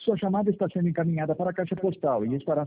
Sua chamada está sendo encaminhada para a caixa postal e estará